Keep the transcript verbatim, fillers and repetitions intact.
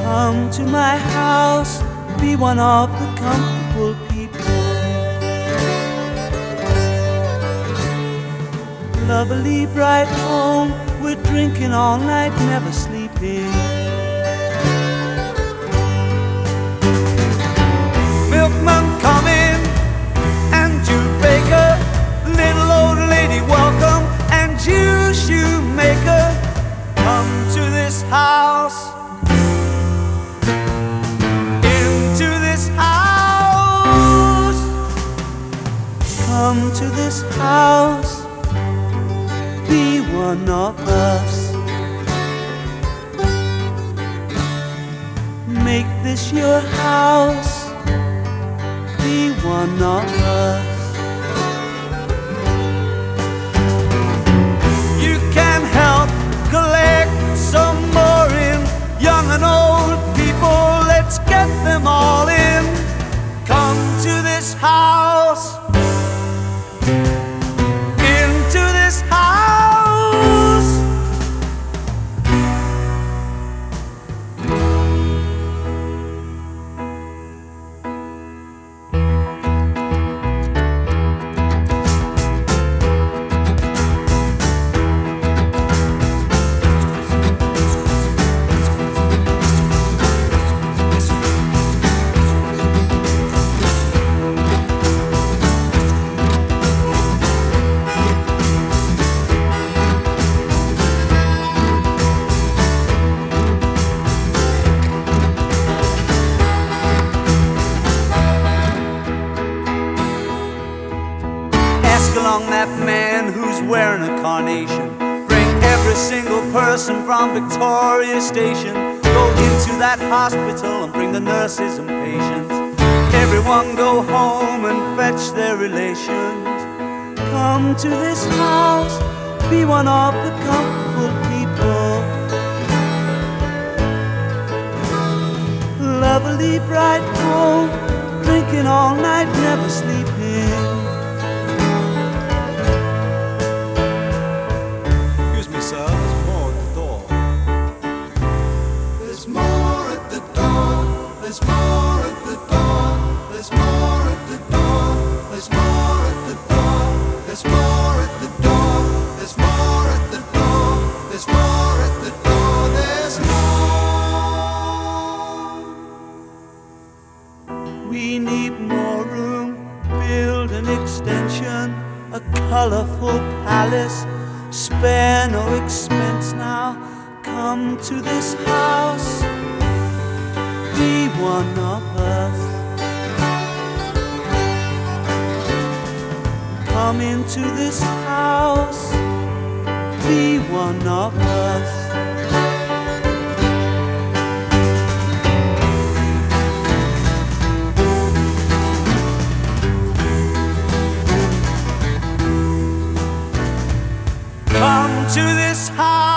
Come to my house, be one of the comfortable people. Lovely bright home, we're drinking all night, never sleeping. Milkman coming and Jude Baker, little old lady welcome, and you shoemaker, come to this house. Into this house. Come to this house, be one of us. Make this your house, be one of us. You can help collect some more in young and old people. Let's get them all in. Come to this house. Into this house. Along that man who's wearing a carnation. Bring every single person from Victoria Station. Go into that hospital and bring the nurses and patients. Everyone go home and fetch their relations. Come to this house, be one of the comfortable people. Lovely bright home, drinking all night, never sleeping. There's more at the door. There's more at the door. There's more at the door. There's more at the door. There's more at the door. There's more at the door. There's more at the door. There's more. We need more room. Build an extension, a colorful palace. Spare no expense now. Come to this house, be one of us. Come into this house, be one of us. Come to this house.